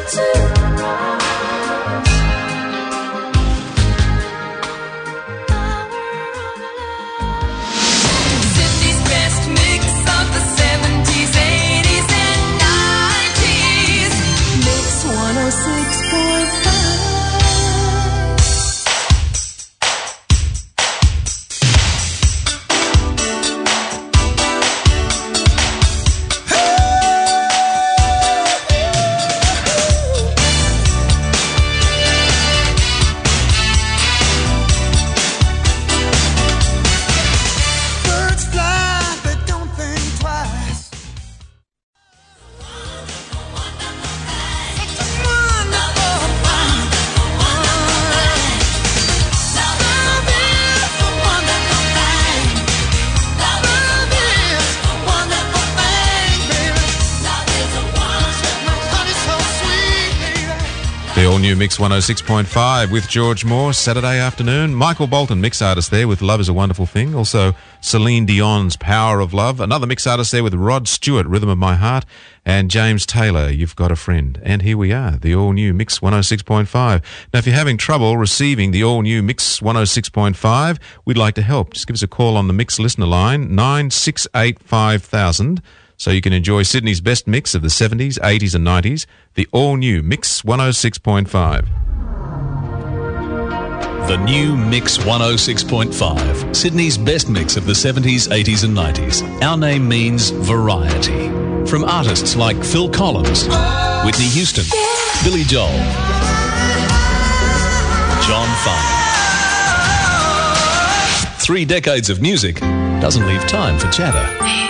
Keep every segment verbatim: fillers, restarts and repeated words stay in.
The all-new Mix one oh six point five with George Moore, Saturday afternoon. Michael Bolton, mix artist there with Love is a Wonderful Thing. Also, Celine Dion's Power of Love. Another mix artist there with Rod Stewart, Rhythm of My Heart. And James Taylor, You've Got a Friend. And here we are, the all-new Mix one oh six point five. Now, if you're having trouble receiving the all-new Mix one oh six point five, we'd like to help. Just give us a call on the Mix listener line, nine six eight five thousand. So you can enjoy Sydney's best mix of the seventies, eighties and nineties, the all-new Mix one oh six point five. The new Mix one oh six point five, Sydney's best mix of the seventies, eighties and nineties. Our name means variety. From artists like Phil Collins, Whitney Houston, Billy Joel, John Farnham. Three decades of music doesn't leave time for chatter.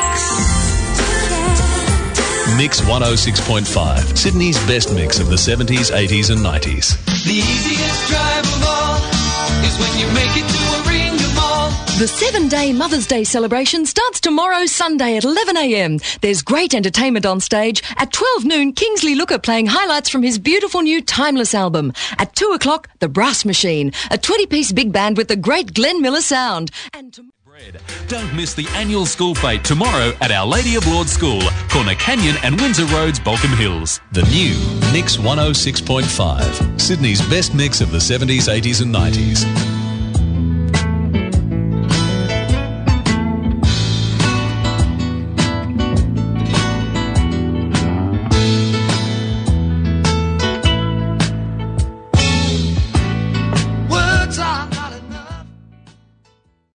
Mix one oh six point five, Sydney's best mix of the seventies, eighties and nineties. The easiest drive of all is when you make it to a ring of all. The seven-day Mother's Day celebration starts tomorrow, Sunday at eleven a m. There's great entertainment on stage. At twelve noon, Kingsley Looker playing highlights from his beautiful new Timeless album. At two o'clock, The Brass Machine, a twenty-piece big band with the great Glenn Miller sound. And to- Don't miss the annual school fete tomorrow at Our Lady of Lourdes School, Corner Canyon and Windsor Roads, Balcombe Hills. The new Mix one oh six point five, Sydney's best mix of the seventies, eighties and nineties.